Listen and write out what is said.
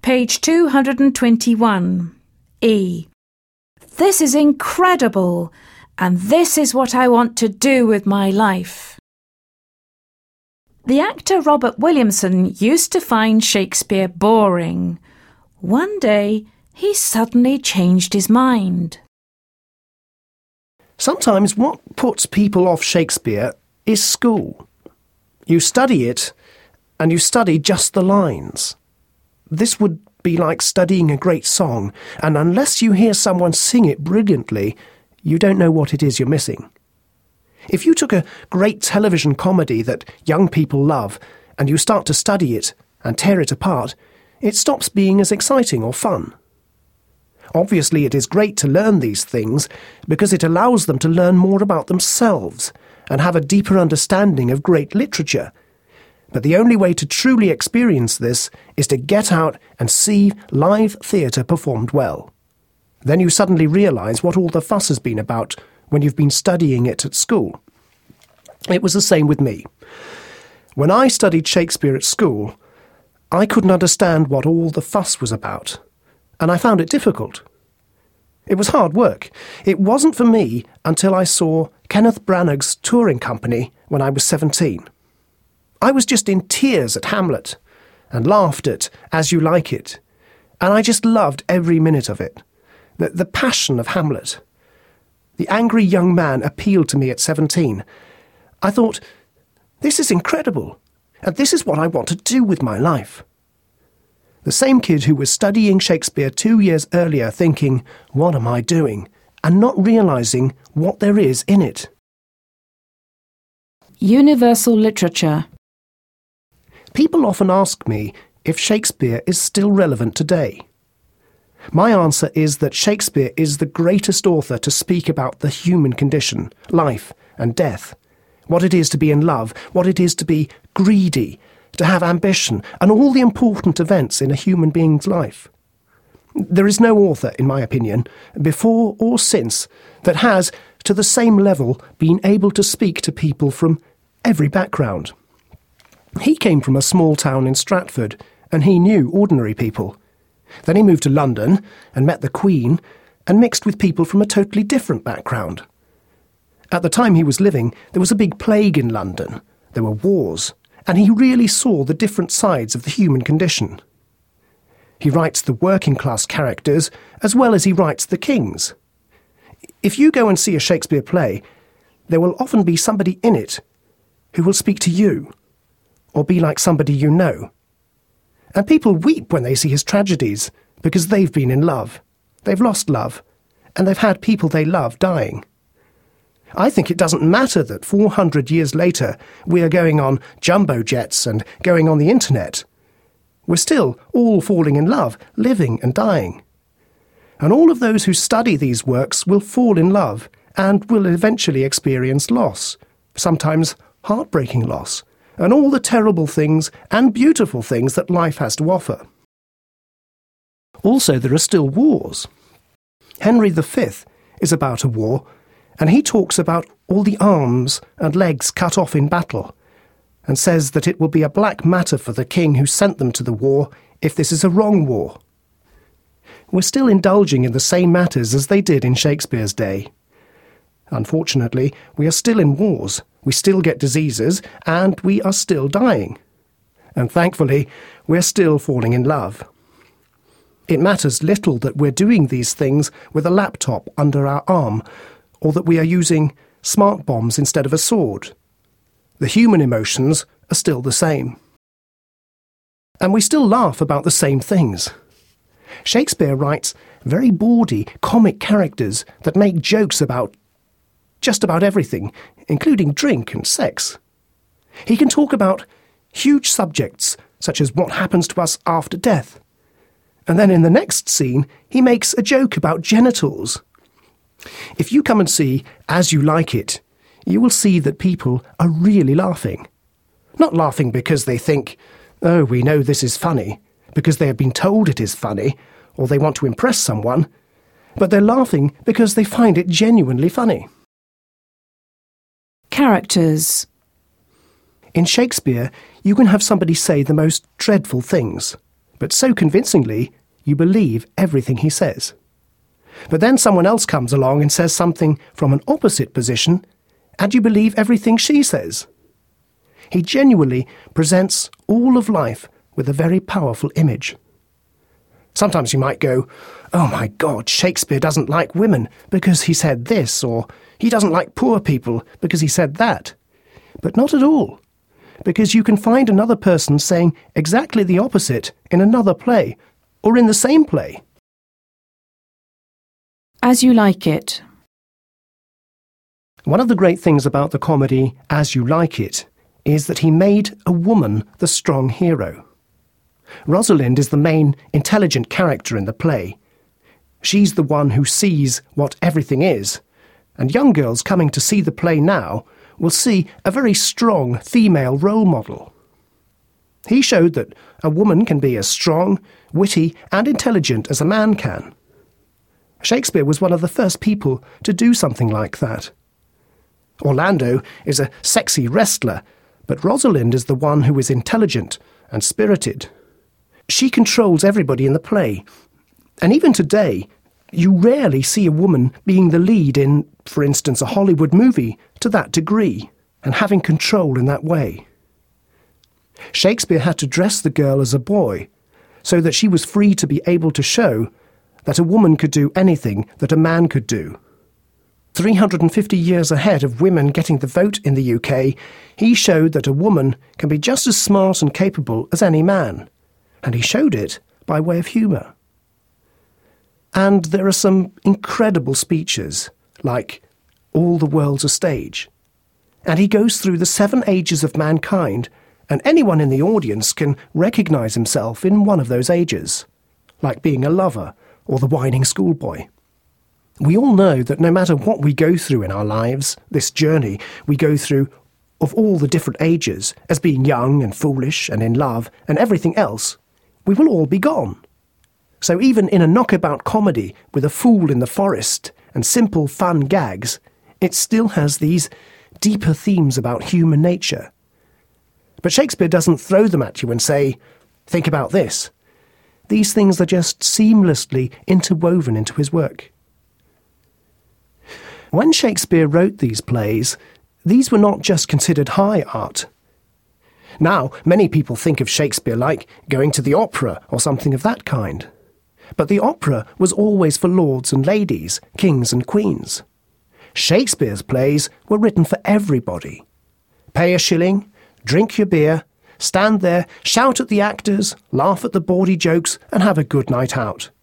Page 221. E. This is incredible, and this is what I want to do with my life. The actor Robert Williamson used to find Shakespeare boring. One day, he suddenly changed his mind. Sometimes what puts people off Shakespeare is school. You study it, and you study just the lines. This would be like studying a great song, and unless you hear someone sing it brilliantly, you don't know what it is you're missing. If you took a great television comedy that young people love, and you start to study it and tear it apart, it stops being as exciting or fun. Obviously, it is great to learn these things because it allows them to learn more about themselves and have a deeper understanding of great literature. But the only way to truly experience this is to get out and see live theatre performed well. Then you suddenly realise what all the fuss has been about when you've been studying it at school. It was the same with me. When I studied Shakespeare at school, I couldn't understand what all the fuss was about, and I found it difficult. It was hard work. It wasn't for me until I saw Kenneth Branagh's touring company when I was 17. I was just in tears at Hamlet and laughed at As You Like It, and I just loved every minute of it. The passion of Hamlet. The angry young man appealed to me at 17. I thought, this is incredible, and this is what I want to do with my life. The same kid who was studying Shakespeare 2 years earlier thinking, what am I doing, and not realising what there is in it. Universal literature. People often ask me if Shakespeare is still relevant today. My answer is that Shakespeare is the greatest author to speak about the human condition, life and death, what it is to be in love, what it is to be greedy, to have ambition, and all the important events in a human being's life. There is no author, in my opinion, before or since, that has, to the same level, been able to speak to people from every background. He came from a small town in Stratford, and he knew ordinary people. Then he moved to London and met the Queen and mixed with people from a totally different background. At the time he was living, there was a big plague in London. There were wars, and he really saw the different sides of the human condition. He writes the working-class characters as well as he writes the kings. If you go and see a Shakespeare play, there will often be somebody in it who will speak to you, or be like somebody you know. And people weep when they see his tragedies, because they've been in love. They've lost love, and they've had people they love dying. I think it doesn't matter that 400 years later we are going on jumbo jets and going on the internet. We're still all falling in love, living and dying. And all of those who study these works will fall in love and will eventually experience loss, sometimes heartbreaking loss, and all the terrible things and beautiful things that life has to offer. Also, there are still wars. Henry V is about a war, and he talks about all the arms and legs cut off in battle, and says that it will be a black matter for the king who sent them to the war if this is a wrong war. We're still indulging in the same matters as they did in Shakespeare's day. Unfortunately, we are still in wars, we still get diseases, and we are still dying. And thankfully, we're still falling in love. It matters little that we're doing these things with a laptop under our arm, or that we are using smart bombs instead of a sword. The human emotions are still the same. And we still laugh about the same things. Shakespeare writes very bawdy, comic characters that make jokes about just about everything, including drink and sex. He can talk about huge subjects, such as what happens to us after death. And then in the next scene, he makes a joke about genitals. If you come and see As You Like It, you will see that people are really laughing. Not laughing because they think, oh, we know this is funny, because they have been told it is funny, or they want to impress someone, but they're laughing because they find it genuinely funny. Characters. In Shakespeare, you can have somebody say the most dreadful things, but so convincingly you believe everything he says. But then someone else comes along and says something from an opposite position, and you believe everything she says. He genuinely presents all of life with a very powerful image. Sometimes you might go, "Oh my God, Shakespeare doesn't like women because he said this," or "he doesn't like poor people because he said that." But not at all, because you can find another person saying exactly the opposite in another play, or in the same play. As You Like It. One of the great things about the comedy As You Like It is that he made a woman the strong hero. Rosalind is the main intelligent character in the play. She's the one who sees what everything is, and young girls coming to see the play now will see a very strong female role model. He showed that a woman can be as strong, witty and intelligent as a man can. Shakespeare was one of the first people to do something like that. Orlando is a sexy wrestler, but Rosalind is the one who is intelligent and spirited. She controls everybody in the play, and even today, you rarely see a woman being the lead in, for instance, a Hollywood movie to that degree, and having control in that way. Shakespeare had to dress the girl as a boy, so that she was free to be able to show that a woman could do anything that a man could do. 350 years ahead of women getting the vote in the UK, he showed that a woman can be just as smart and capable as any man, and he showed it by way of humour. And there are some incredible speeches, like All the World's a Stage. And he goes through the 7 ages of mankind, and anyone in the audience can recognise himself in one of those ages, like being a lover or the whining schoolboy. We all know that no matter what we go through in our lives, this journey we go through of all the different ages, as being young and foolish and in love and everything else, we will all be gone. So even in a knockabout comedy with a fool in the forest and simple fun gags, it still has these deeper themes about human nature. But Shakespeare doesn't throw them at you and say, "Think about this." These things are just seamlessly interwoven into his work. When Shakespeare wrote these plays, these were not just considered high art. Now, many people think of Shakespeare like going to the opera or something of that kind. But the opera was always for lords and ladies, kings and queens. Shakespeare's plays were written for everybody. Pay a shilling, drink your beer, stand there, shout at the actors, laugh at the bawdy jokes, and have a good night out.